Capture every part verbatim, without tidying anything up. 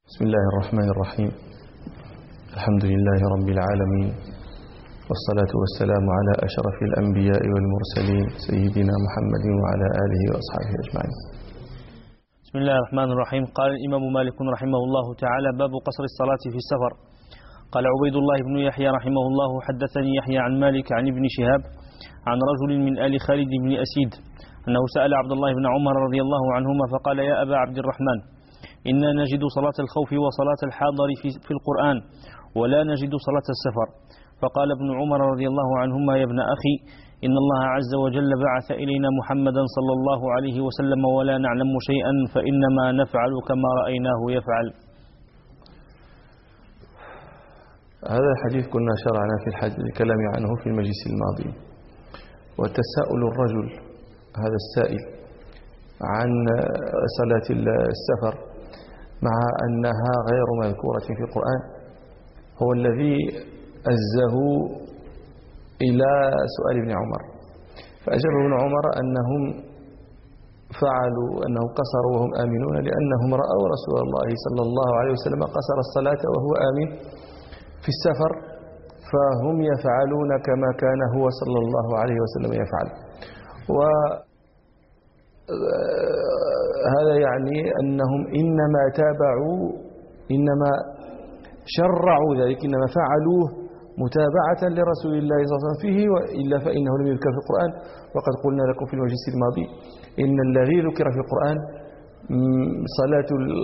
بسم الله الرحمن الرحيم. الحمد لله رب العالمين، والصلاة والسلام على أشرف الأنبياء والمرسلين سيدنا محمد وعلى آله وأصحابه أجمعين. بسم الله الرحمن الرحيم. قال الإمام مالك رحمه الله تعالى: باب قصر الصلاة في السفر. قال عبيد الله بن يحيى رحمه الله: حدثني يحيى عن مالك عن ابن شهاب عن رجل من آل خالد بن أسيد أنه سأل عبد الله بن عمر رضي الله عنهما فقال: يا أبا عبد الرحمن، إنا نجد صلاة الخوف وصلاة الحاضر في, في القرآن ولا نجد صلاة السفر. فقال ابن عمر رضي الله عنهما: يا ابن أخي، إن الله عز وجل بعث إلينا محمدا صلى الله عليه وسلم ولا نعلم شيئا فإنما نفعل كما رأيناه يفعل. هذا الحديث كنا شرعنا في الكلام عنه في المجلس الماضي. وتساؤل الرجل هذا السائل عن صلاة السفر مع أنها غير مذكورة في القرآن هو الذي أزه إلى سؤال ابن عمر. فأجاب ابن عمر أنهم فعلوا أنه قصروا وهم آمنون لأنهم رأوا رسول الله صلى الله عليه وسلم قصر الصلاة وهو آمن في السفر، فهم يفعلون كما كان هو صلى الله عليه وسلم يفعل. وهذا يعني أنهم إنما تابعوا إنما شرعوا ذلك، إنما فعلوه متابعة لرسول الله صلى الله عليه وسلم فيه، وإلا فإنه لم يذكر في القرآن. وقد قلنا لكم في المجلس الماضي إن الذي ذكر في القرآن صلاة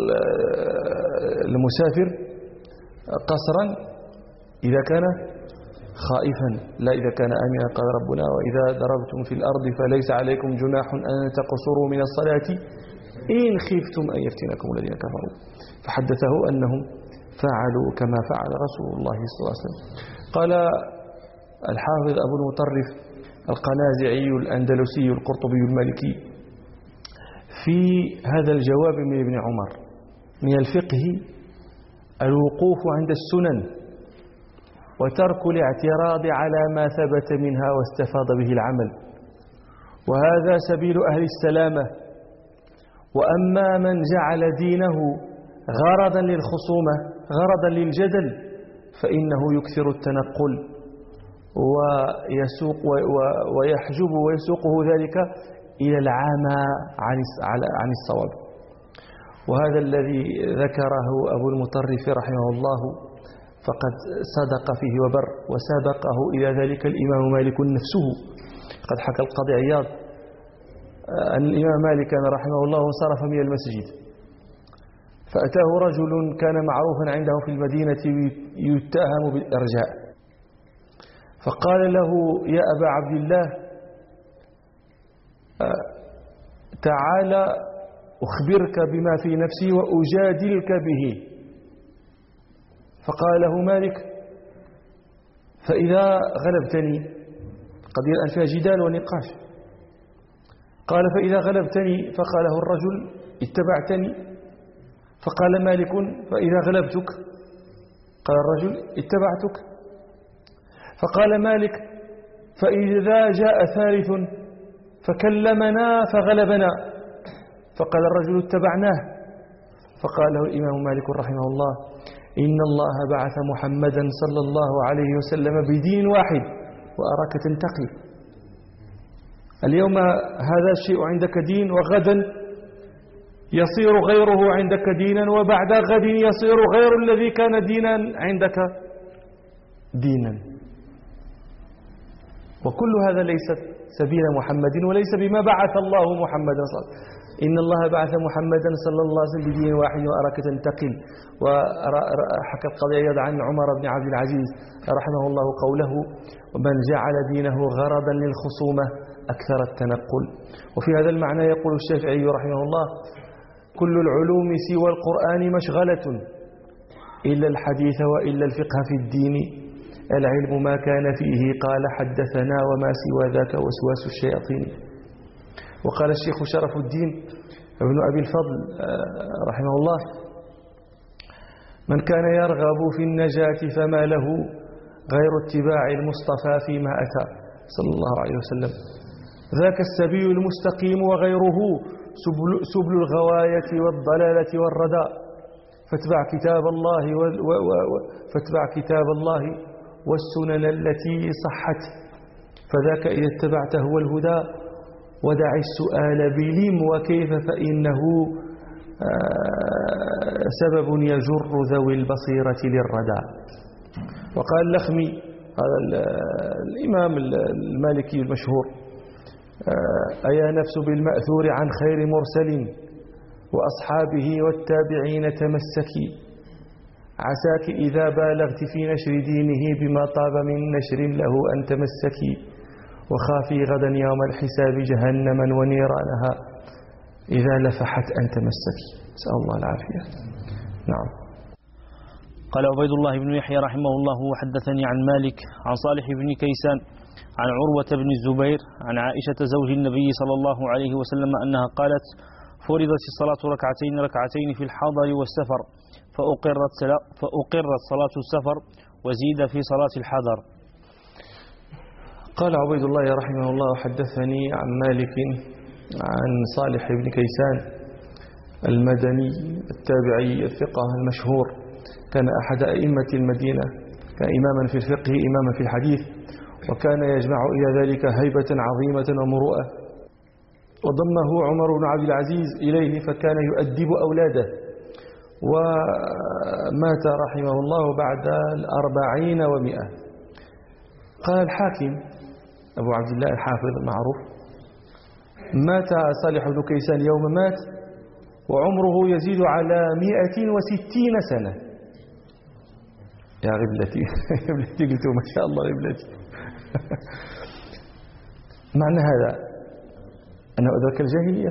المسافر قصرا إذا كان خائفا لا إذا كان آمنا. قال ربنا: وإذا ضربتم في الأرض فليس عليكم جناح أن تقصروا من الصلاة إن خفتم أن يفتنكم الذين كفروا. فحدثه أنهم فعلوا كما فعل رسول الله صلى الله عليه وسلم. قال الحافظ أبو المطرف القنازعي الأندلسي القرطبي المالكي في هذا الجواب من ابن عمر: من الفقه الوقوف عند السنن وترك الاعتراض على ما ثبت منها واستفاض به العمل، وهذا سبيل أهل السلامة. وأما من جعل دينه غرضا للخصومة غرضا للجدل فإنه يكثر التنقل ويسوق ويحجب ويسوقه ذلك إلى العامى عن الصواب. وهذا الذي ذكره أبو المطرف رحمه الله فقد صدق فيه وبر، وسابقه إلى ذلك الإمام مالك نفسه. قد حكى القاضي عياض أن الإمام مالك رحمه الله انصرف من المسجد فأتاه رجل كان معروفا عنده في المدينة يتهم بالإرجاء، فقال له: يا أبا عبد الله، تعال أخبرك بما في نفسي وأجادلك به. فقال له مالك: فإذا غلبتني، قضية الآن فيها جدال ونقاش، قال: فإذا غلبتني. فقاله الرجل: اتبعتني. فقال مالك: فإذا غلبتك. قال الرجل: اتبعتك. فقال مالك: فإذا جاء ثالث فكلمنا فغلبنا. فقال الرجل: اتبعناه. فقال له الإمام مالك رحمه الله: إن الله بعث محمدا صلى الله عليه وسلم بدين واحد وأراك تنتقي. اليوم هذا الشيء عندك دين، وغدا يصير غيره عندك دينا، وبعد غد يصير غير الذي كان دينا عندك دينا. وكل هذا ليس سبيل محمد وليس بما بعث الله محمدا صلى الله عليه وسلم. إن الله بعث محمدا صلى الله عليه وسلم بدين واحد وأراك تنتقل. وحكى القضية عياض عن عمر بن عبد العزيز رحمه الله قوله: ومن جعل دينه غرضا للخصومة أكثر التنقل. وفي هذا المعنى يقول الشافعي رحمه الله: كل العلوم سوى القرآن مشغلة إلا الحديث وإلا الفقه في الدين، العلم ما كان فيه قال حدثنا وما سوى ذاك وسواس الشياطين. وقال الشيخ شرف الدين ابن أبي الفضل رحمه الله: من كان يرغب في النجاة فما له غير اتباع المصطفى فيما أتى صلى الله عليه وسلم، ذاك السبيل المستقيم وغيره سبل, سبل الغواية والضلالة والردى. فاتبع كتاب الله و و و فاتبع كتاب الله والسنن التي صحت، فذاك إذا اتبعته هو الهدى، ودع السؤال بلم وكيف فإنه سبب يجر ذوي البصيرة للردى. وقال اللخمي هذا الإمام المالكي المشهور: أيا نفس بالمأثور عن خير مرسل وأصحابه والتابعين تمسكي، عساك إذا بالغت في نشر دينه بما طاب من نشر له أن تمسكي، وخافي غدا يوم الحساب جهنما ونيرانها إذا لفحت أن تمسكي. نسأل الله العافية. نعم. قال عبيد الله بن يحيى رحمه الله: وحدثني عن مالك عن صالح بن كيسان عن عروة بن الزبير عن عائشة زوج النبي صلى الله عليه وسلم أنها قالت: فرضت الصلاة ركعتين ركعتين في الحضر والسفر، فأقرت, فأقرت صلاة السفر وزيد في صلاة الحضر. قال عبيد الله رحمه الله: حدثني عن مالك عن صالح بن كيسان المدني التابعي الثقة المشهور، كان أحد أئمة المدينة، كان إماما في الفقه إماما في الحديث، وكان يجمع إلى ذلك هيبة عظيمة ومروءة. وضمه عمر بن عبد العزيز إليه فكان يؤدب أولاده، ومات رحمه الله بعد الأربعين ومئة. قال الحاكم أبو عبد الله الحافظ المعروف: مات صالح بن كيسان يوم مات وعمره يزيد على مئة وستين سنة. يا غبلتي غبلتي قلت ما شاء الله غبلتي. معنى هذا أنه أدرك الجاهلية.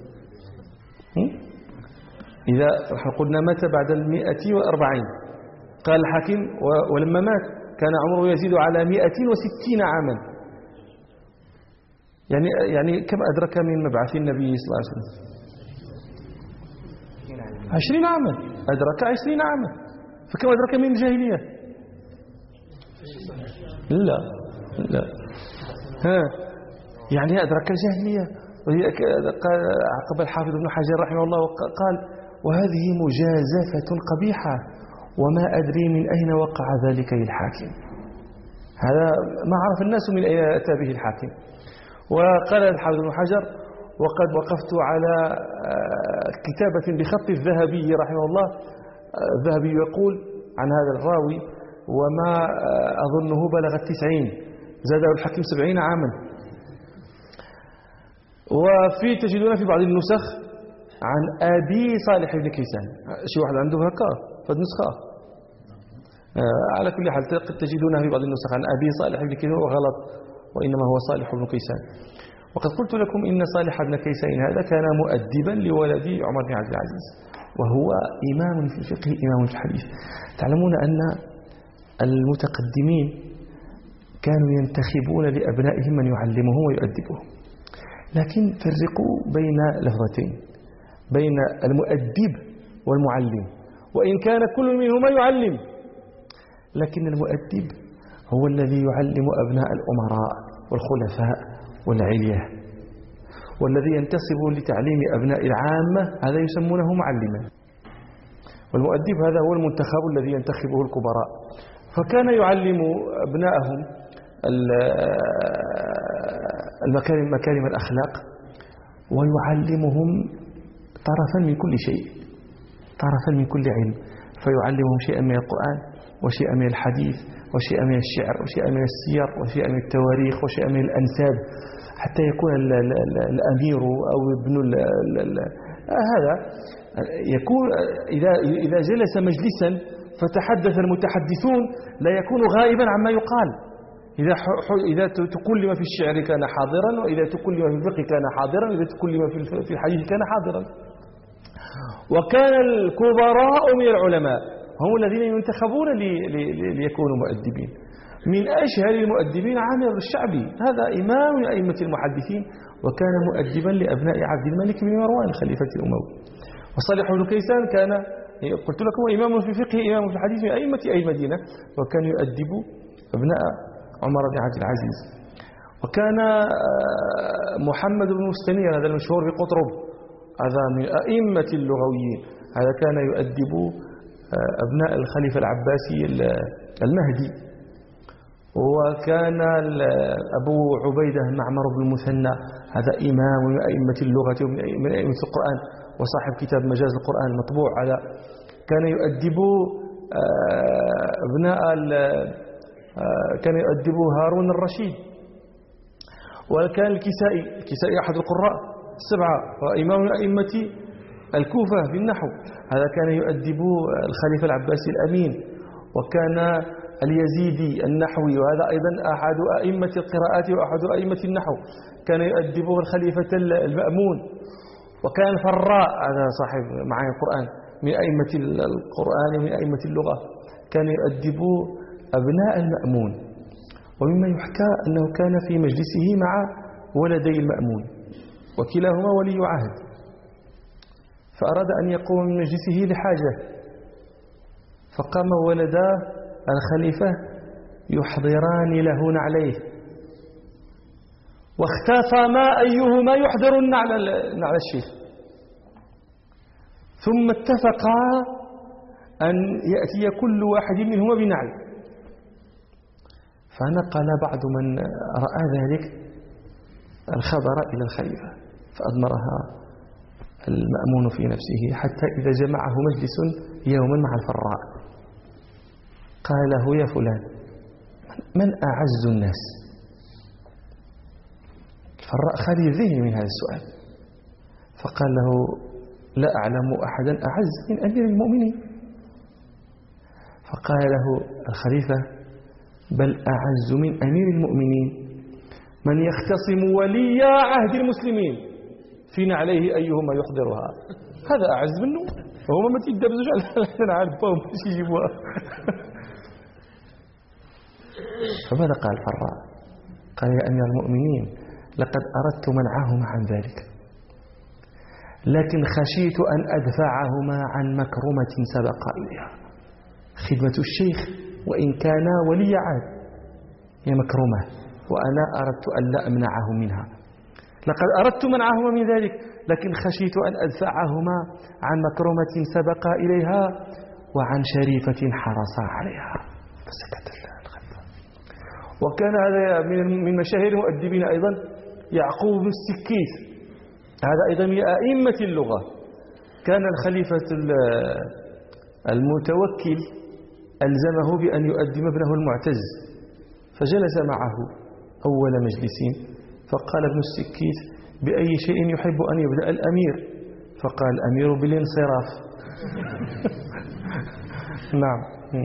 إذا قلنا مات بعد المئة وأربعين، قال الحاكم: ولما مات كان عمره يزيد على مئة وستين عاما. يعني يعني كم أدرك من مبعث النبي صلى الله عليه وسلم؟ عشرين عاما. أدرك عشرين عاما. فكم أدرك من الجاهلية؟ لا لا ها يعني أدرك الجاهلية. قال عقب الحافظ ابن حجر رحمه الله قال: وهذه مجازفة قبيحة، وما أدري من أين وقع ذلك للحاكم. هذا ما عرف الناس من أين أتى به الحاكم. وقال الحافظ ابن حجر: وقد وقفت على كتابة بخط الذهبي رحمه الله. الذهبي يقول عن هذا الراوي: وما أظنه بلغ التسعين، زاده الحكيم سبعين عاما. وفي تجدون في بعض النسخ عن أبي صالح بن كيسان. شي واحد عنده هكا فهاد نسخة. على كل حال تجدونها في بعض النسخ عن أبي صالح بن كيسان، وغلط، وإنما هو صالح بن كيسان. وقد قلت لكم إن صالح بن كيسان هذا كان مؤدبا لولد عمر بن عبد العزيز، وهو إمام في الفقه إمام في الحديث. تعلمون أن المتقدمين كانوا ينتخبون لأبنائهم من يعلمهم ويؤدبهم، لكن فرقوا بين لفظتين، بين المؤدب والمعلم، وإن كان كل منهما يعلم، لكن المؤدب هو الذي يعلم أبناء الأمراء والخلفاء والعلية، والذي ينتصب لتعليم أبناء العامة هذا يسمونه معلما، والمؤدب هذا هو المنتخب الذي ينتخبه الكبراء. فكان يعلم أبنائهم المكارم مكارم الأخلاق، ويعلمهم طرفا من كل شيء، طرفا من كل علم، فيعلمهم شيئا من القرآن وشيئا من الحديث وشيئا من الشعر وشيئا من السير وشيئا من التواريخ وشيئا من الأنساب، حتى يكون ال ال ال الأمير أو ابن ال ال هذا يكون إذا إذا جلس مجلسا فتحدث المتحدثون لا يكون غائبا عما يقال. إذا إذا تكلم في الشعر كان حاضرا، وإذا تكلم في الفقه كان حاضرا، وإذا تكلم في الحديث كان حاضرا. وكان الكبراء من العلماء هم الذين ينتخبون ليكونوا مؤدبين. من أشهر المؤدبين عامر الشعبي، هذا إمام من أئمة المحدثين، وكان مؤدبا لأبناء عبد الملك بن مروان خليفة الأموي. وصالح بن كيسان كان قلت لكم إمام في الفقه إمام في الحديث من أئمة أي المدينة، وكان يؤدب أبناء عمر بن عبد العزيز. وكان محمد بن مستنير هذا المشهور بقطرب، هذا من أئمة اللغويين، هذا كان يؤدب أبناء الخليفة العباسي المهدي، وكان أبو عبيدة معمر بن المثنى هذا إمام من أئمة اللغة ومن أئمة القرآن وصاحب كتاب مجاز القرآن المطبوع على، كان يؤدب أبناء كان يؤدب هارون الرشيد. وكان الكسائي الكسائي أحد القراء السبعة وإمام من أئمة الكوفة في النحو، هذا كان يؤدب الخليفة العباسي الأمين. وكان اليزيدي النحوي، وهذا أيضا أحد أئمة القراءات وأحد أئمة النحو، كان يؤدب الخليفة المأمون. وكان الفراء هذا صاحب معاني القرآن من أئمة القرآن ومن أئمة اللغة، كان يؤدب أبناء المأمون. ومما يحكى أنه كان في مجلسه مع ولدي المأمون وكلاهما ولي عهد، فأراد أن يقوم من مجلسه لحاجة، فقام ولدا الخليفة يحضران له نعليه، واختاصما أيهما يحضر النعل نعل الشيخ، ثم اتفقا أن يأتي كل واحد منهما بنعل. فنقل بعض من رأى ذلك الخبر إلى الخليفة، فأضمرها المأمون في نفسه، حتى إذا جمعه مجلس يوما مع الفراء قال له: يا فلان، من أعز الناس؟ الفراء خالي الذهن من هذا السؤال، فقال له: لا أعلم أحدا أعز من أمير المؤمنين. فقال له الخليفة: بل أعز من أمير المؤمنين من يختصم ولي عهد المسلمين فينا عليه أيهما يحضرها. هذا أعز منه، وهما ما تيدبزوش على عارفهم باش يجيبوها. فماذا قال الفراء؟ قال: يا أمير المؤمنين، لقد أردت منعهما عن ذلك، لكن خشيت أن أدفعهما عن مكرمة سبق إليها. خدمة الشيخ وإن كان ولي عهد هي مكرمة، وأنا أردت أن لا أمنعه منها. لقد أردت منعهما من ذلك، لكن خشيت أن أدفعهما عن مكرمة سبق إليها وعن شريفة حرص عليها. فسكت الخليفة. وكان هذا من مشاهير المؤدبين أيضا يعقوب بن السكيت، هذا أيضا من أئمة اللغة. كان الخليفة المتوكل ألزمه بأن يؤدب ابنه المعتز، فجلس معه أول مجلس فقال ابن السكيت: بأي شيء يحب أن يبدأ الأمير؟ فقال الأمير بالانصراف. نعم.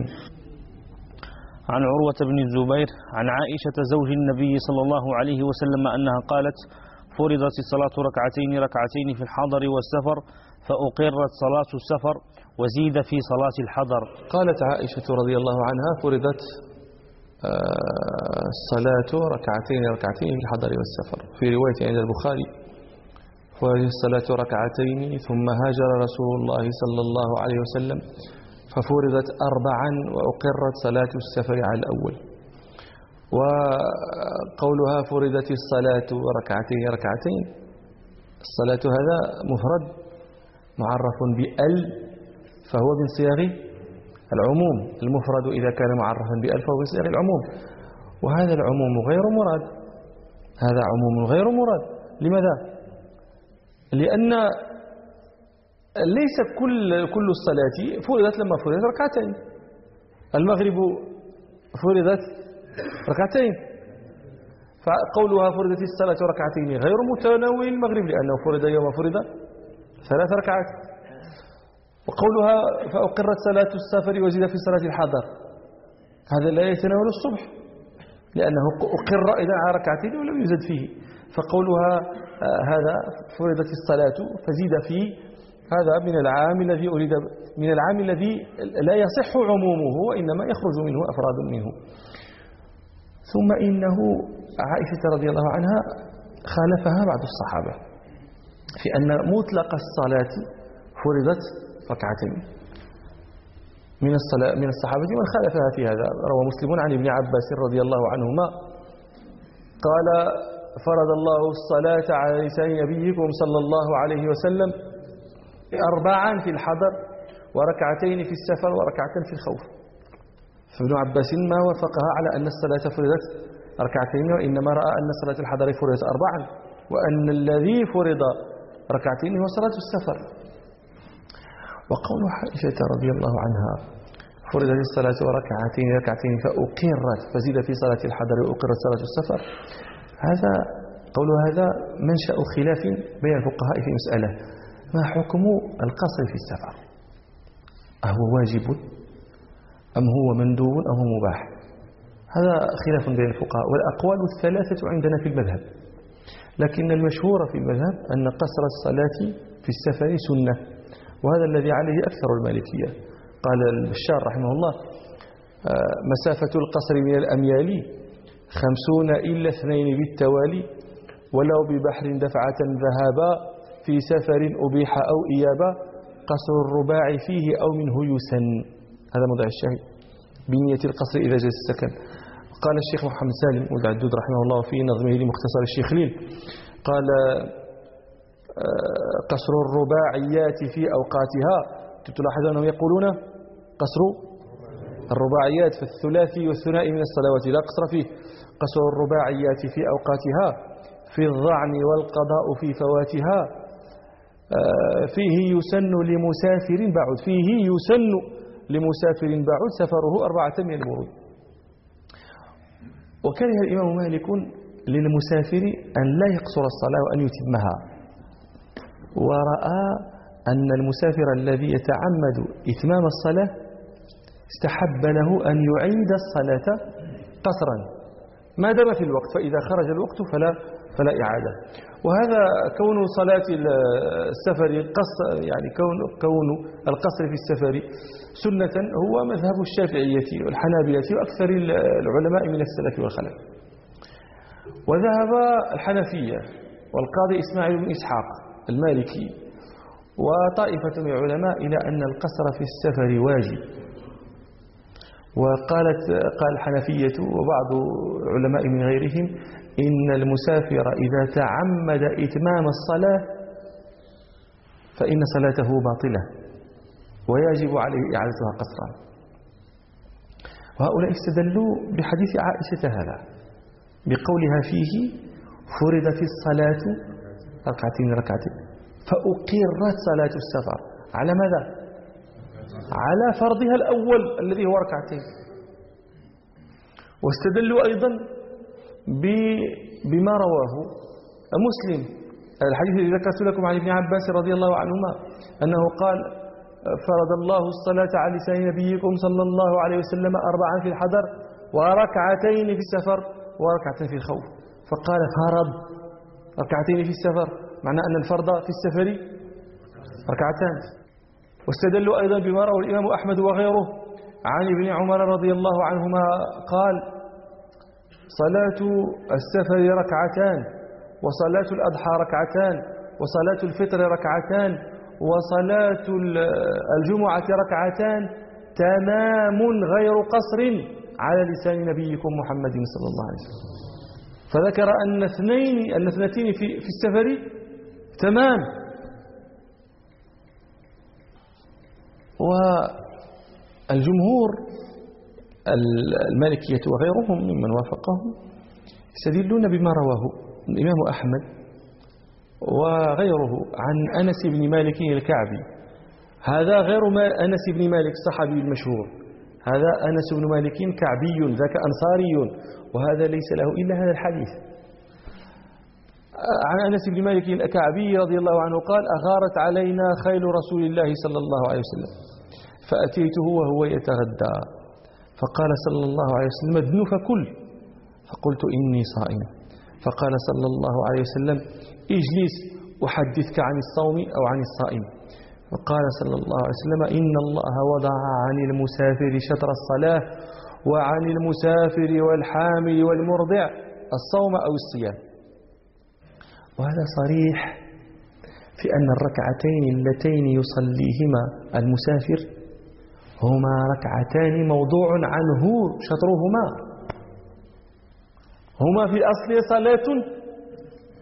عن عروة بن الزبير عن عائشة زوج النبي صلى الله عليه وسلم أنها قالت: فرضت الصلاة ركعتين ركعتين في الحضر والسفر، فأقرت صلاة السفر وزيد في صلاة الحضر. قالت عائشة رضي الله عنها: فرضت الصلاة ركعتين ركعتين في الحضر والسفر. في رواية عند البخاري: فرضت الصلاة ركعتين ثم هاجر رسول الله صلى الله عليه وسلم ففرضت أربعا وأقرت صلاة السفر على الأول. وقولها فرضت الصلاة ركعتين ركعتين، الصلاة هذا مفرد معرف بأل، فهو من صيغ العموم. المفرد إذا كان معرفا بأل فهو من صيغ العموم، وهذا العموم غير مراد، هذا عموم غير مراد. لماذا؟ لأن ليس كل كل الصلاة فرضت لما فرضت ركعتين. المغرب فرضت ركعتين، فقولها فرضت الصلاة ركعتين غير متناول المغرب، لأنه فرض يوم فرض ثلاث ركعات. وقولها فأقرت صلاة السفر وزيد في صلاة الحضر، هذا لا يتناول الصبح، لأنه أقر إذا على ركعتين ولم يزد فيه. فقولها هذا فرضت الصلاة فزيد فيه، هذا من العام الذي أريد، من العام الذي لا يصح عمومه وإنما يخرج منه أفراد منه. ثم إنه عائشة رضي الله عنها خالفها بعض الصحابة في أن مطلق الصلاة فرضت ركعتين. من الصلاة من الصحابة من خالفها في هذا. روى مسلم عن ابن عباس رضي الله عنهما قال: فرض الله الصلاة على لسان نبيكم صلى الله عليه وسلم أربعا في الحضر وركعتين في السفر وركعة في الخوف. فابن عباس ما وافقها على أن الصلاة فرضت ركعتين، وإنما رأى أن صلاة الحضر فرضت أربعا، وأن الذي فرض ركعتين هو صلاة السفر. وقول عائشة رضي الله عنها فرضت الصلاة وركعتين ركعتين فأقرت، فزيد في صلاة الحضر وأقرت صلاة السفر، هذا قول هذا منشأ خلاف بين الفقهاء في مسألة: ما حكم القصر في السفر؟ أهو واجب أم هو مندوب أم هو مباح؟ هذا خلاف بين الفقهاء، والأقوال الثلاثة عندنا في المذهب، لكن المشهور في المذهب أن قصر الصلاة في السفر سنة، وهذا الذي عليه أكثر المالكية. قال البشار رحمه الله: مسافة القصر من الأميال خمسون إلا اثنين بالتوالي، ولو ببحر دفعة ذهابا، في سفر أبيح أو إيابا، قصر الرباع فيه أو منه يسن. هذا موضع الشاهد بنية القصر إذا جاز السكن. قال الشيخ محمد سالم ولد عدود رحمه الله في نظمه لمختصر الشيخ ليل، قال: قصر الرباعيات في أوقاتها. تلاحظ أنهم يقولون قصر الرباعيات في الثلاثي والثنائي من الصلوات لا قصر فيه. قصر الرباعيات في أوقاتها، في الظعن والقضاء في فواتها، فيه يسن لمسافر بعد فيه يسن لمسافر بعد سفره أربعة من الورود. وكره الإمام مالك للمسافر أن لا يقصر الصلاة وأن يتمها، ورأى أن المسافر الذي يتعمد إتمام الصلاة استحب له أن يعيد الصلاة قصرا ما دام في الوقت، فإذا خرج الوقت فلا فلا إعادة. وهذا كون صلاة السفر قصر، يعني كون كون القصر في السفر سنة، هو مذهب الشافعية والحنابلة وأكثر العلماء من السلف والخلف. وذهب الحنفية والقاضي إسماعيل بن إسحاق المالكي وطائفة من العلماء إلى أن القصر في السفر واجب. وقالت قال الحنفية وبعض علماء من غيرهم إن المسافر إذا تعمد إتمام الصلاة فإن صلاته باطلة ويجب عليه إعادتها قصرا. وهؤلاء استدلوا بحديث عائشة هذا بقولها فيه: فرضت الصلاة ركعتين ركعتين فأقرت صلاة السفر. على ماذا؟ على فرضها الأول الذي هو ركعتين. واستدلوا أيضا بما رواه مسلم، الحديث الذي ذكرت لكم عن ابن عباس رضي الله عنهما أنه قال: فرض الله الصلاة على لسان نبيكم صلى الله عليه وسلم أربعا في الحضر وركعتين في السفر وركعتين في الخوف. فقال: فرض ركعتين في السفر، معنى أن الفرض في السفر ركعتان. واستدلوا أيضا بما رواه الإمام أحمد وغيره عن ابن عمر رضي الله عنهما قال: صلاة السفر ركعتان، وصلاة الأضحى ركعتان، وصلاة الفطر ركعتان، وصلاة الجمعة ركعتان، تمام غير قصر على لسان نبيكم محمد صلى الله عليه وسلم. فذكر أن اثنين أن اثنتين في في السفر تمام. والجمهور المالكية وغيرهم ممن وافقهم يستدلون بما رواه الإمام أحمد وغيره عن أنس بن مالك الكعبي. هذا غير ما أنس بن مالك الصحابي المشهور، هذا أنس بن مالك كعبي ذاك أنصاري، وهذا ليس له إلا هذا الحديث. عن أنس بن مالك الكعبي رضي الله عنه قال: أغارت علينا خيل رسول الله صلى الله عليه وسلم فأتيته وهو يتغدى فقال صلى الله عليه وسلم: ادن فكل. فقلت: إني صائم. فقال صلى الله عليه وسلم: اجلس أحدثك عن الصوم أو عن الصائم. فقال صلى الله عليه وسلم: إن الله وضع عن المسافر شطر الصلاة وعن المسافر والحامل والمرضع الصوم أو الصيام. وهذا صريح في أن الركعتين اللتين يصليهما المسافر هما ركعتان موضوع عنه شطرهما، هما في الأصل صلاة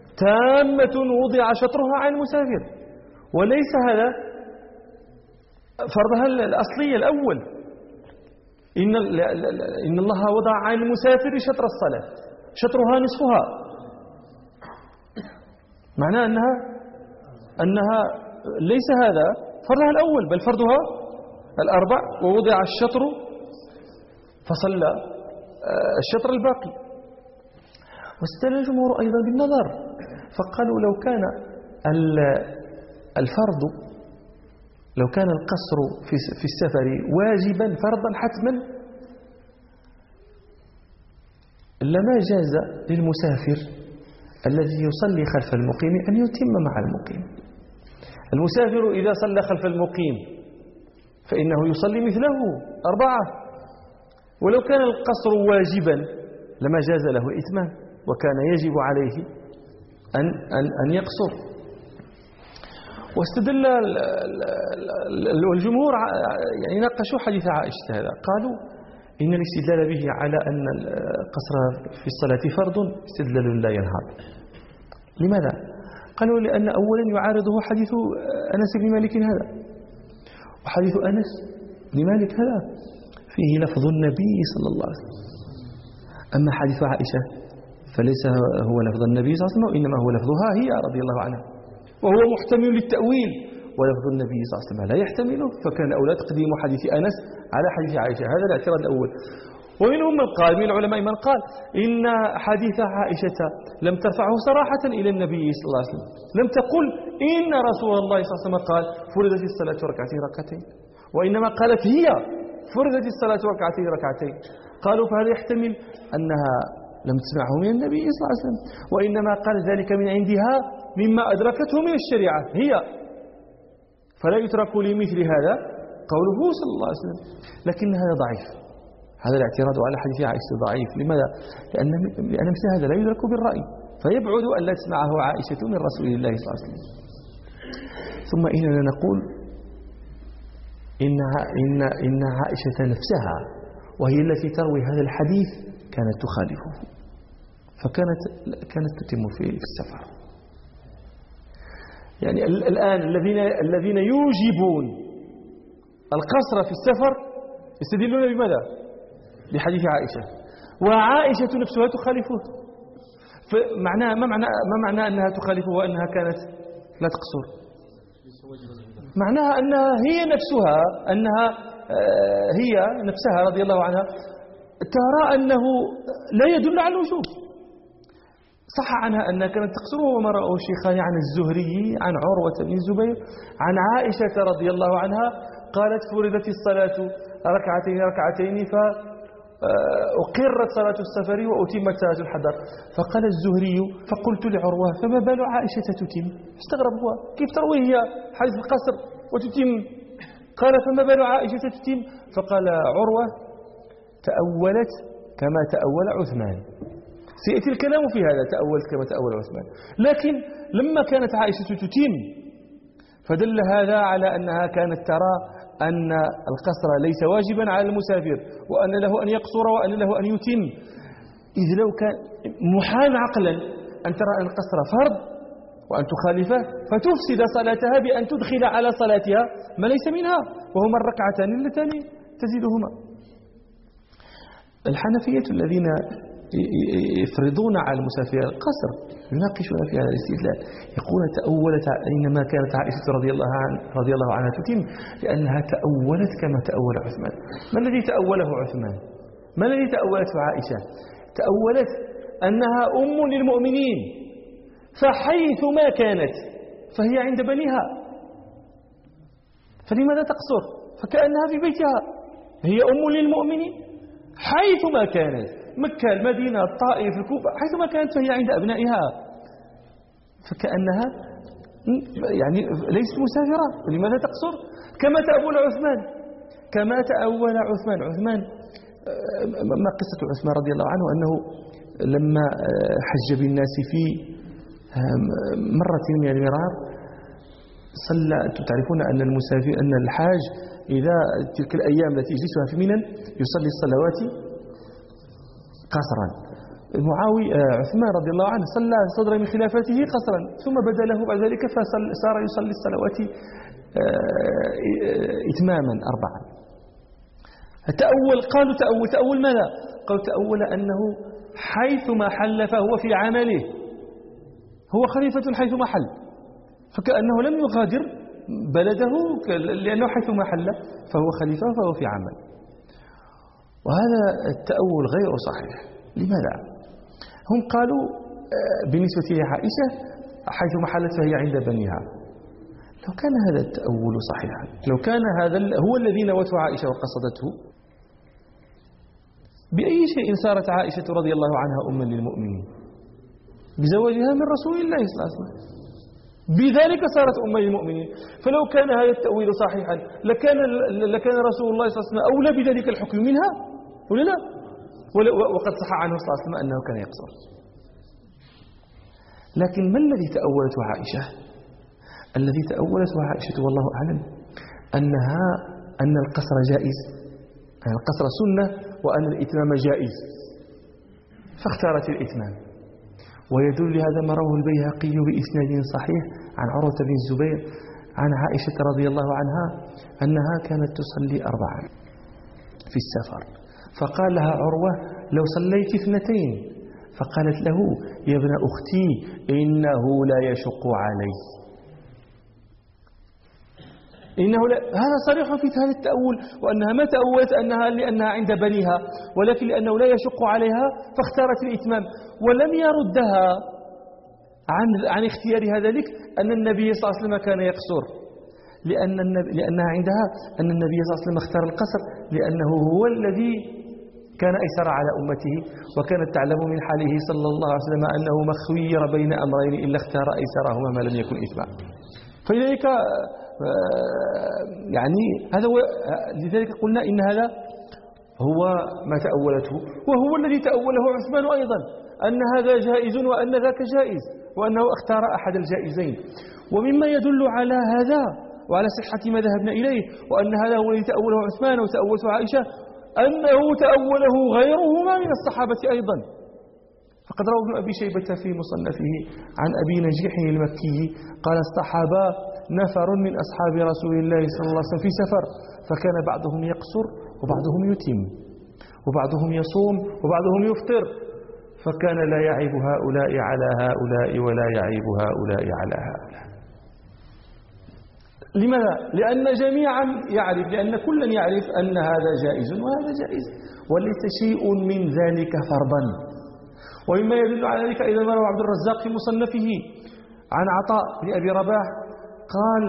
تامة وضع شطرها عن المسافر. وليس هذا فرضها الأصلي الأول، إن, إن الله وضع عن المسافر شطر الصلاة شطرها نصفها، معناه أنها أنها ليس هذا فرضها الأول بل فرضها الأربع، ووضع الشطر فصلى الشطر الباقي. واستدل الجمهور أيضا بالنظر، فقالوا لو كان الفرض لو كان القصر في السفر واجبا فرضا حتما لما جاز للمسافر الذي يصلي خلف المقيم أن يتم مع المقيم. المسافر إذا صلى خلف المقيم فإنه يصلي مثله أربعة، ولو كان القصر واجبا لما جاز له الإتمام وكان يجب عليه أن, أن, أن يقصر. واستدل الجمهور يعني ناقشوا حديث عائشة هذا، قالوا إن الاستدلال به على أن القصر في الصلاة فرض استدلال لا ينهض. لماذا؟ قالوا لأن أولا يعارضه حديث أنس بن مالك هذا، وحديث أنس بن مالك هذا فيه لفظ النبي صلى الله عليه وسلم، أما حديث عائشة فليس هو لفظ النبي صلى الله عليه وسلم وإنما هو لفظها هي رضي الله عنها، وهو محتمل للتأويل، ولفظ النبي صلى الله عليه وسلم لا يحتمله، فكان أولى تقديم حديث أنس على حديث عائشة. هذا الاعتراض الأول. ومنهم من قال من العلماء من قال إن حديث عائشة لم ترفعه صراحة إلى النبي صلى الله عليه وسلم، لم تقل إن رسول الله صلى الله عليه وسلم قال فرضت الصلاة ركعتين ركعتين، وإنما قالت هي فرضت الصلاة ركعتين ركعتين. قالوا فهذا يحتمل أنها لم تسمعه من النبي صلى الله عليه وسلم، وإنما قال ذلك من عندها مما أدركته من الشريعة هي، فلا يترك لمثل هذا قوله صلى الله عليه وسلم. لكن هذا ضعيف، هذا الاعتراض على حديث عائشة ضعيف. لماذا؟ لأن, لأن مثل هذا لا يدرك بالرأي، فيبعد أن لا تسمعه عائشة من رسول الله صلى الله عليه وسلم. ثم إننا نقول إن, إن, إن عائشة نفسها وهي التي تروي هذا الحديث كانت تخالفه، فكانت كانت تتم في السفر. يعني الآن الذين الذين يوجبون القصر في السفر يستدلون بماذا؟ بحديث عائشة، وعائشة نفسها تخالفه. فمعنى ما معنى ما معنى أنها تخالفه وأنها كانت لا تقصر؟ معناها أنها هي نفسها أنها هي نفسها رضي الله عنها ترى أنه لا يدل على الوجوب. صح عنها أنها كانت تقصر، وما رأوا الشيخان عن الزهري عن عروة بن الزبير عن عائشة رضي الله عنها قالت فرضت الصلاة ركعتين ركعتين فأقرت صلاة السفر وأتمت صلاة الحضر. فقال الزهري فقلت لعروة فما بال عائشة تتم؟ استغرب هو، كيف تروي هي حديث القصر وتتم؟ قال فما بال عائشة تتم؟ فقال عروة تأولت كما تأول عثمان. سيأتي الكلام في هذا، تأولت كما تأول عثمان. لكن لما كانت عائشة تتم فدل هذا على أنها كانت ترى أن القصر ليس واجبا على المسافر، وأن له أن يقصر وأن له أن يتم. إذ لو كان محال عقلا أن ترى أن القصر فرض وأن تخالفه فتفسد صلاتها بأن تدخل على صلاتها ما ليس منها، وهما الركعتان اللتان تزيدهما. الحنفية الذين يفرضون على المسافر القصر يناقشون في هذا الاستدلال، يقول تأولت إنما كانت عائشة رضي الله عنها رضي الله عنها تتم لأنها تأولت كما تأول عثمان. ما الذي تأوله عثمان؟ ما الذي تأولته عائشة؟ تأولت أنها أم للمؤمنين، فحيث ما كانت فهي عند بنيها، فلماذا تقصر؟ فكأنها في بيتها، هي أم للمؤمنين حيث ما كانت، مكة المدينة الطائف الكوفة حيث ما كانت فهي عند أبنائها، فكأنها يعني ليست مسافرة، ولماذا تقصر؟ كما تأول عثمان كما تأول عثمان عثمان ما قصة عثمان رضي الله عنه أنه لما حج بالناس في مرة من المرار صلى. تعرفون أن المسافر أن الحاج إذا تلك الأيام التي يجلسها في منى يصلي الصلوات قصرا. معاوية عثمان رضي الله عنه صلى صدر من خلافته قصرا، ثم بدا له بعد ذلك فصار يصلي الصلوات إتماما أربعا. تأول قالوا تأول تأول ماذا؟ قالوا تأول أنه حيثما حل فهو في عمله، هو خليفة حيثما حل، فكأنه لم يغادر بلده لأنه حيثما حل فهو خليفة فهو في عمل. وهذا التأول غير صحيح. لماذا؟ هم قالوا بالنسبة لعائشة حيثما حلت فهي عند بنيها. لو كان هذا التأول صحيحا، لو كان هذا هو الذي نوته عائشة وقصدته، بأي شيء صارت عائشة رضي الله عنها أما للمؤمنين؟ بزواجها من رسول الله صلى الله عليه وسلم، بذلك صارت أما للمؤمنين. فلو كان هذا التأويل صحيحا لكان لكان رسول الله صلى الله عليه وسلم أولى بذلك الحكم منها ولا لا؟ وقد صح عنه صلى الله عليه وسلم أنه كان يقصر. لكن ما الذي تأولته عائشة؟ الذي تأولته عائشة والله أعلم أنها أن القصر جائز، أن القصر سنة وأن الإتمام جائز، فاختارت الإتمام. ويدل لهذا ما رواه البيهقي بإسناد صحيح عن عروة بن الزبير عن عائشة رضي الله عنها أنها كانت تصلي أربعا في السفر، فقال لها عروة لو صليت اثنتين، فقالت له يا ابن أختي إنه لا يشق علي. إنه لا، هذا صريح في هذا التأول، وأنها ما تأولت أنها لأنها عند بنيها، ولكن لأنه لا يشق عليها فاختارت الإتمام. ولم يردها عن عن اختيارها ذلك أن النبي صلى الله عليه وسلم كان يقصر، لأن النبي لأنها عندها أن النبي صلى الله عليه وسلم اختار القصر لأنه هو الذي كان أيسر على أمته، وكانت تعلم من حاله صلى الله عليه وسلم أنه ما خير بين أمرين إلا اختار أيسرهما ما لم يكن إتمام. فلذلك يعني هذا هو، لذلك قلنا إن هذا هو ما تأولته، وهو الذي تأوله عثمان أيضا، أن هذا جائز وأن ذاك جائز، وأنه اختار أحد الجائزين. ومما يدل على هذا وعلى صحة ما ذهبنا إليه، وأن هذا هو الذي تأوله عثمان وتأولته عائشة، أنه تأوله غيرهما من الصحابة أيضا. فقد روى ابن أبي شيبة في مصنفه عن أبي نجيح المكي قال اصطحب نفر من أصحاب رسول الله صلى الله عليه وسلم في سفر، فكان بعضهم يقصر وبعضهم يتم، وبعضهم يصوم وبعضهم يفطر، فكان لا يعيب هؤلاء على هؤلاء ولا يعيب هؤلاء على هؤلاء. لماذا؟ لأن جميعا يعرف، لأن كلا يعرف أن هذا جائز وهذا جائز، وليس شيء من ذلك فرضا. ومما يدل على ذلك أيضا روى عبد الرزاق في مصنفه عن عطاء بن أبي رباح قال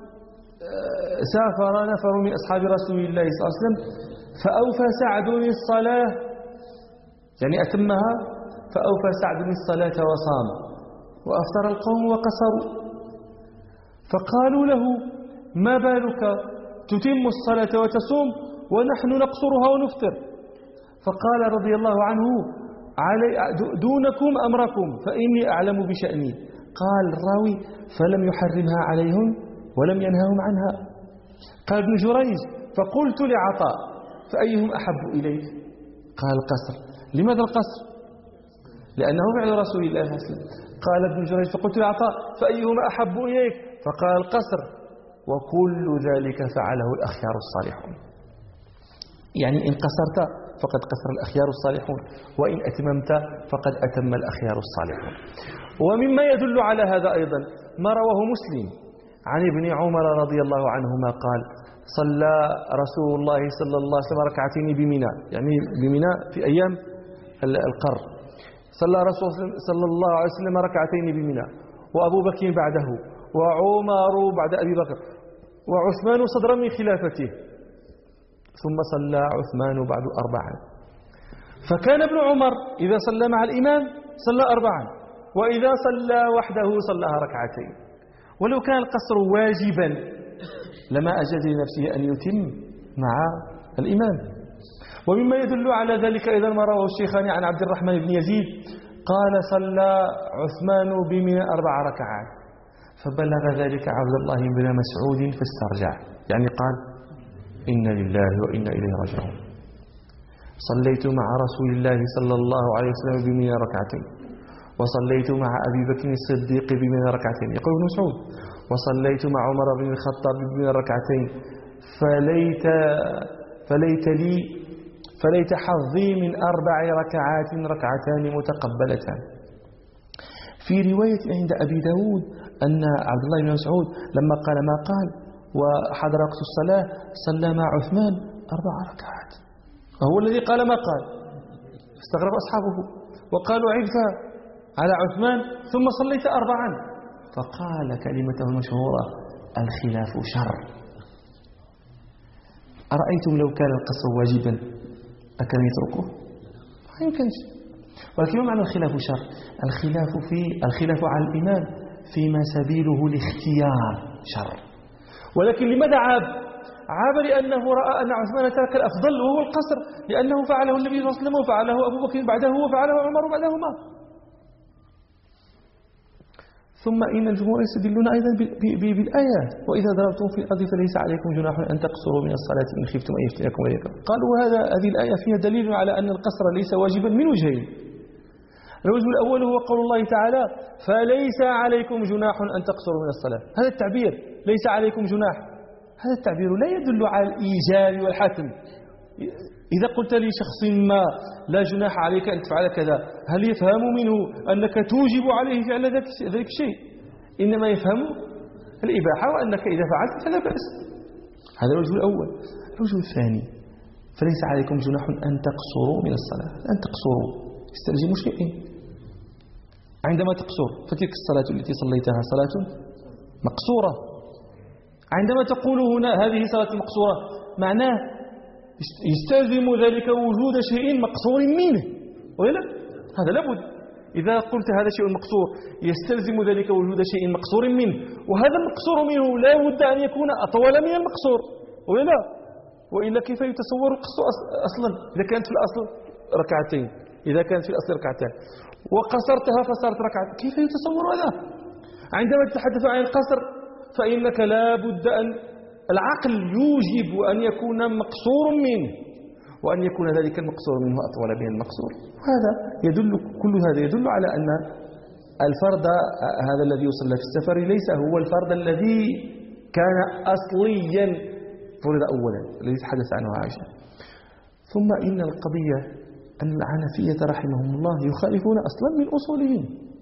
سافر نفر من أصحاب رسول الله صلى الله عليه وسلم فأوفى سعد الصلاة، يعني أتمها، فأوفى سعد الصلاة وصام، وأفطر القوم وقصروا، فقالوا له ما بالك تتم الصلاة وتصوم ونحن نقصرها ونفطر؟ فقال رضي الله عنه علي دونكم أمركم فإني أعلم بشأني. قال الراوي فلم يحرمها عليهم ولم ينهاهم عنها. قال ابن جريج فقلت لعطاء فأيهم أحب إليك؟ قال القصر. لماذا القصر؟ لأنه فعل رسول الله صلى الله عليه وسلم. قال ابن جريج فقلت لعطاء فأيهما أحب إليك؟ فقال القصر. وكل ذلك فعله الأخيار الصالحون، يعني إن قصرت فقد قصر الأخيار الصالحون، وإن أتممت فقد أتم الأخيار الصالحون. ومما يدل على هذا أيضا ما رواه مسلم عن ابن عمر رضي الله عنهما قال صلى رسول الله صلى الله عليه وسلم ركعتين بمنى، يعني بمنى في أيام القر، صلى رسول صلى الله عليه وسلم ركعتين بمنى، وأبو بكر بعده، وعمر بعد أبي بكر، وعثمان صدرا من خلافته، ثم صلى عثمان بعد أربعا. فكان ابن عمر إذا صلى مع الإمام صلى أربعا، وإذا صلى وحده صلىها ركعتين. ولو كان القصر واجبا لما أجاز لنفسه أن يتم مع الإمام. ومما يدل على ذلك أيضا ما رواه الشيخان عن عبد الرحمن بن يزيد قال صلى عثمان بمنى أربع ركعات، فبلغ ذلك عبد الله بن مسعود فاسترجع، يعني قال إن لله وإنا إليه راجعون. صليت مع رسول الله صلى الله عليه وسلم بمنى ركعتين، وصليت مع أبي بكر الصديق بمنى ركعتين، يقول ابن مسعود، وصليت مع عمر بن الخطاب بن ركعتين فليت فليت لي فليت حظي من أربع ركعات ركعتان متقبلتان. في رواية عند أبي داود أن عبد الله بن مسعود لما قال ما قال وحضر وقت الصلاة صلى مع عثمان أربع ركعات، وهو الذي قال ما قال. استغرب أصحابه وقالوا عبت على عثمان ثم صليت أربعا، فقال كلمته المشهورة الخلاف شر. أرأيتم لو كان القصر واجبا أكان يتركه؟ ما يمكنش. ولكن ما معنى الخلاف شر؟ الخلاف في الخلاف على الإمام فيما سبيله الاختيار شر. ولكن لماذا عاب؟ عاب لأنه رأى أن عثمان ترك الأفضل وهو القصر، لأنه فعله النبي صلى الله عليه وسلم وفعله أبو بكر بعده وفعله عمر بعدهما. ثم إن الجمهور يستدلون أيضا بالآيات وإذا ضربتم في الأرض فليس عليكم جناح أن تقصروا من الصلاة إن خفتم أن يفتنكم غيركم. قالوا هذا هذه الآية فيها دليل على أن القصر ليس واجبا من وجهين. الوجه الأول هو قول الله تعالى فليس عليكم جناح أن تقصروا من الصلاة. هذا التعبير ليس عليكم جناح، هذا التعبير لا يدل على الإيجاب والحتم. إذا قلت لشخص ما لا جناح عليك أن تفعل كذا، هل يفهم منه أنك توجب عليه فعل ذلك الشيء؟ إنما يفهم الإباحة وأنك إذا فعلت فلا بأس. هذا الوجه الأول. الوجه الثاني فليس عليكم جناح أن تقصروا من الصلاة. أن تقصروا يستلزم شيئين. عندما تقصر فتلك الصلاة التي صليتها صلاة مقصورة. عندما تقول هنا هذه صلاة مقصورة معناه يستلزم ذلك وجود شيء مقصور منه، ولا هذا لابد. إذا قلت هذا شيء مقصور يستلزم ذلك وجود شيء مقصور منه، وهذا المقصور منه لا بد أن يكون أطول من المقصور، ولا وإلا كيف يتصور القصر أصلا إذا كانت في الأصل ركعتين، إذا كانت في الأصل ركعتين وقصرتها فصارت ركعتين، كيف يتصور هذا؟ عندما تتحدث عن القصر فإنك لا بد أن العقل يوجب أن يكون مقصور منه، وأن يكون ذلك المقصور منه أطول من المقصور. هذا يدل كل هذا يدل على أن الفرض هذا الذي يصلى في السفر ليس هو الفرض الذي كان أصليا فرض أولا الذي تحدث عنه عائشة. ثم إن القضية أن الحنفية رحمهم الله يخالفون أصلا من أصولهم.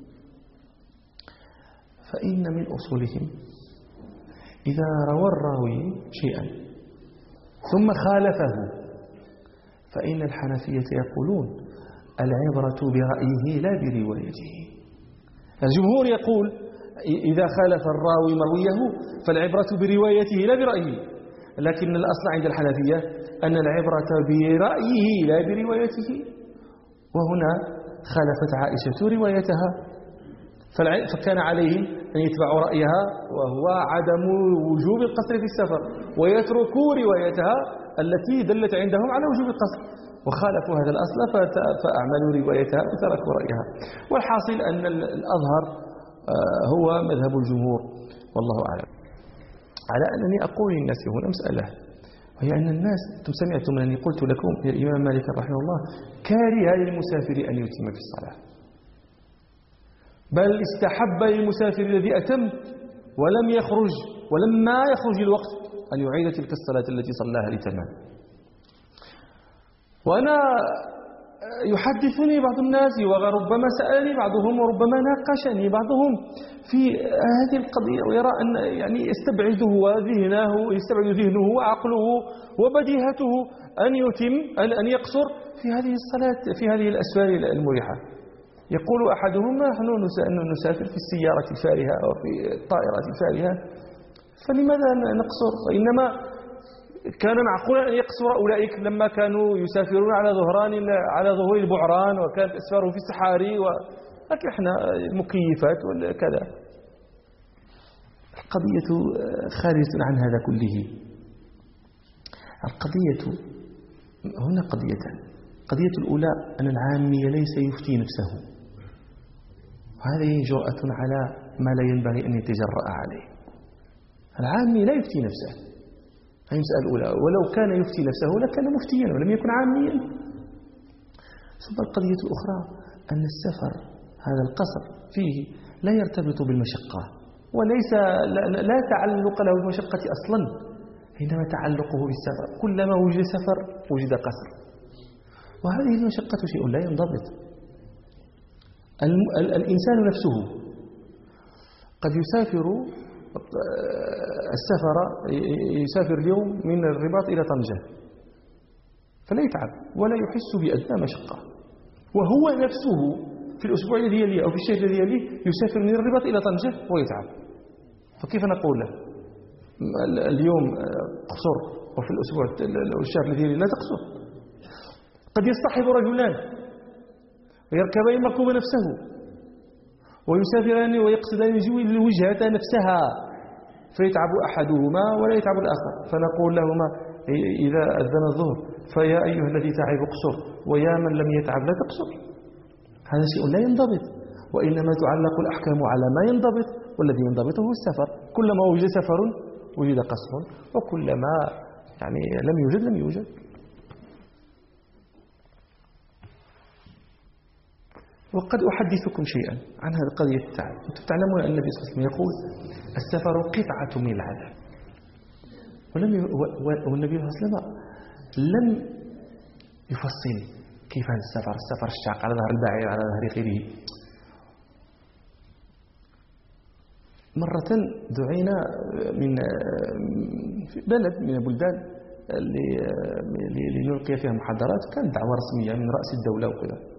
فإن من أصولهم إذا روى الراوي شيئا ثم خالفه فإن الحنفية يقولون العبرة برأيه لا بروايته. الجمهور يقول إذا خالف الراوي مرويه فالعبرة بروايته لا برأيه، لكن الأصل عند الحنفية أن العبرة برأيه لا بروايته. وهنا خالفت عائشة روايتها فكان عليهم أن يتبعوا رأيها وهو عدم وجوب القصر في السفر، ويتركوا روايتها التي دلت عندهم على وجوب القصر، وخالفوا هذا الأصل فأعملوا روايتها وتركوا رأيها. والحاصل أن الأظهر هو مذهب الجمهور والله أعلم. على أنني أقول للناس هنا مسألة، وهي أن الناس أنتم سمعتم أنني قلت لكم يا الإمام مالك رحمه الله كاره للمسافر أن يتم في الصلاة، بل استحب للمسافر الذي أتم ولم يخرج ولما يخرج الوقت أن يعيد تلك الصلاة التي صلاها لتمام. وأنا يحدثني بعض الناس وربما سألني بعضهم وربما ناقشني بعضهم في هذه القضية، ويرى أن يعني يستبعده ذهنه يستبعد ذهنه وعقله وبديهته أن يتم أن أن يقصر في هذه الصلاة في هذه الأسفار المريحة. يقول أحدهم نحن نسافر في السيارة الفارهة وفي الطائرة الفارهة فلماذا نقصر؟ وإنما كان معقولا أن يقصر أولئك لما كانوا يسافرون على ظهران على ظهور البعران وكانت أسفارهم في الصحاري، ولكن احنا المكيفات وكذا. القضية خارجة عن هذا كله. القضية هنا قضيتان. القضية الأولى أن العامي ليس يفتي نفسه، هذه جرأة على ما لا ينبغي أن يتجرأ عليه. العامي لا يفتي نفسه، هذه المسألة الأولى، ولو كان يفتي نفسه لكان مفتيا ولم يكن عاميا. ثم القضية الأخرى أن السفر هذا القصر فيه لا يرتبط بالمشقة، وليس لا, لا تعلق له بالمشقة أصلا، إنما تعلقه بالسفر. كلما وجد سفر وجد قصر، وهذه المشقة شيء لا ينضبط. الإنسان نفسه قد يسافر السفر يسافر اليوم من الرباط إلى طنجة فلا يتعب ولا يحس بأدنى مشقة، وهو نفسه في الأسبوع الذي يليه أو في الشهر الذي يليه يسافر من الرباط إلى طنجة ويتعب. فكيف نقول له اليوم قصر وفي الأسبوع الشهر الذي يليه لا تقصر؟ قد يصطحب رجلان ويركبان مركوب نفسه ويسافران ويقصدان الوجهة نفسها فيتعب أحدهما ولا يتعب الآخر، فنقول لهما إذا أذن الظهر فيا أيها الذي تعب اقصر ويا من لم يتعب لا تقصر. هذا شيء لا ينضبط، وإنما تعلق الأحكام على ما ينضبط، والذي ينضبط هو السفر. كلما وجد سفر وجد قصر، وكلما يعني لم يوجد لم يوجد. وقد أحدثكم شيئا عن هذه القضية التعب. أنتم تعلمون أن النبي صلى الله عليه وسلم يقول السفر قطعة من العذاب، ولم ي... والنبي صلى الله عليه وسلم لم يفصل كيف هذا السفر، السفر الشاق على ظهر البعير على ظهر غيره. مرة دعينا من بلد من البلدان لنلقي فيها محاضرات، كانت دعوة رسمية من رأس الدولة وكذا.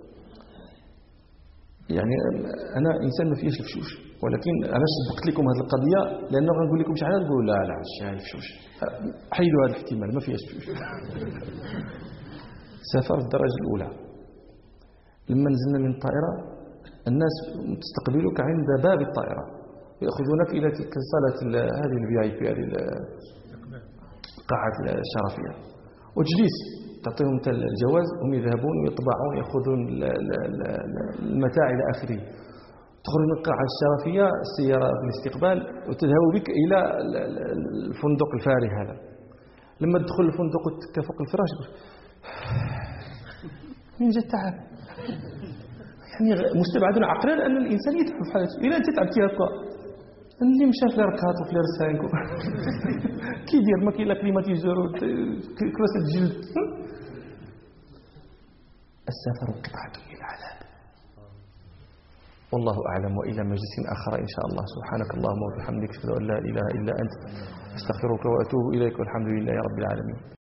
يعني أنا إنسان ما فيش الفشوش، ولكن أنا سبقت لكم هذه القضية لأنه غنقول لكم شحال تقولوا لا لا شحال الفشوش، حيدوا هذا الاحتمال ما فيهاش فشوش. سافر الدرجة الأولى، لما نزلنا من الطائرة الناس تستقبلك عند باب الطائرة ويأخذونك إلى تلك الصالة هذه الفي اي بي، هذه القاعة الشرفية، وتجلس تعطيهم الجواز، هم يذهبون ويطبعون يأخذون المتاع إلى آخره. تخرج من القاعة الشرفية السيارة في الاستقبال وتذهب بك إلى الفندق الفارغ هذا. لما تدخل الفندق وتتكى فوق الفراش من جد تعب، يعني مستبعد عقلا أن الإنسان يتعب في حياته. إذا أنت تعبتي هكا اللي مشى في الركات وفي الرسانك كي يدير ما كاين لا كليماتيزور كراسة الجلد. السفر قطعة من العذاب. والله أعلم، وإلى مجلس آخر إن شاء الله. سبحانك اللهم وبحمدك أشهد أن لا إله إلا أنت أستغفرك وأتوب إليك، والحمد لله رب العالمين.